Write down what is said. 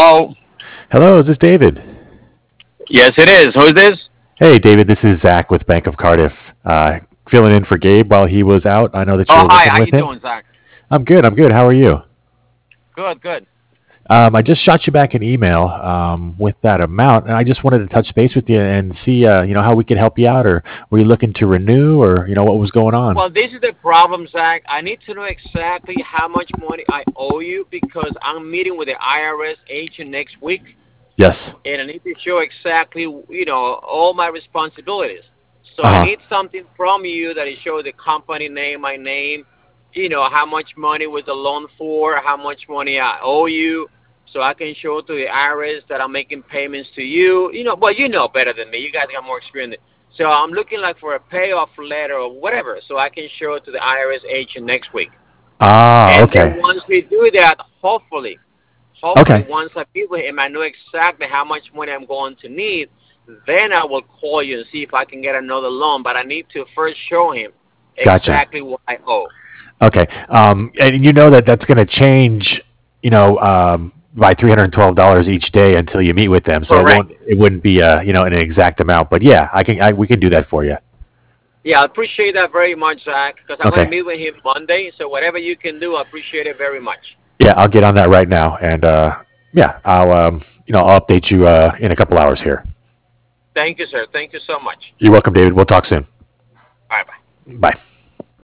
Hello? Hello, is this David? Yes, it is. Who's this? Hey, David, this is Zach with Bank of Cardiff. Filling in for Gabe while he was out. I know that Oh, you're hi. working How with you him. doing, Zach? I'm good. I'm good. How are you? Good, good. I just shot you back an email with that amount, and I just wanted to touch base with you and see, how we could help you out, or were you looking to renew, or what was going on? Well, this is the problem, Zach. I need to know exactly how much money I owe you because I'm meeting with the IRS agent next week, Yes. and I need to show exactly, all my responsibilities. So I Uh huh. need something from you that it shows the company name, my name, how much money was the loan for, how much money I owe you, so I can show to the IRS that I'm making payments to you. Well, you know better than me. You guys got more experience. So I'm looking like for a payoff letter or whatever, so I can show it to the IRS agent next week. Ah, And then okay. once we do that, hopefully, Okay. once I meet with him, I know exactly how much money I'm going to need. Then I will call you and see if I can get another loan. But I need to first show him Gotcha. exactly what I owe. Okay. And you know that that's going to change, by $312 each day until you meet with them. So Correct. it wouldn't be, an exact amount, but yeah, we can do that for you. Yeah, I appreciate that very much, Zach, because I'm going to Okay. meet with him Monday. So whatever you can do, I appreciate it very much. Yeah, I'll get on that right now. And, yeah, I'll update you, in a couple hours here. Thank you, sir. Thank you so much. You're welcome, David. We'll talk soon. Bye bye. Bye.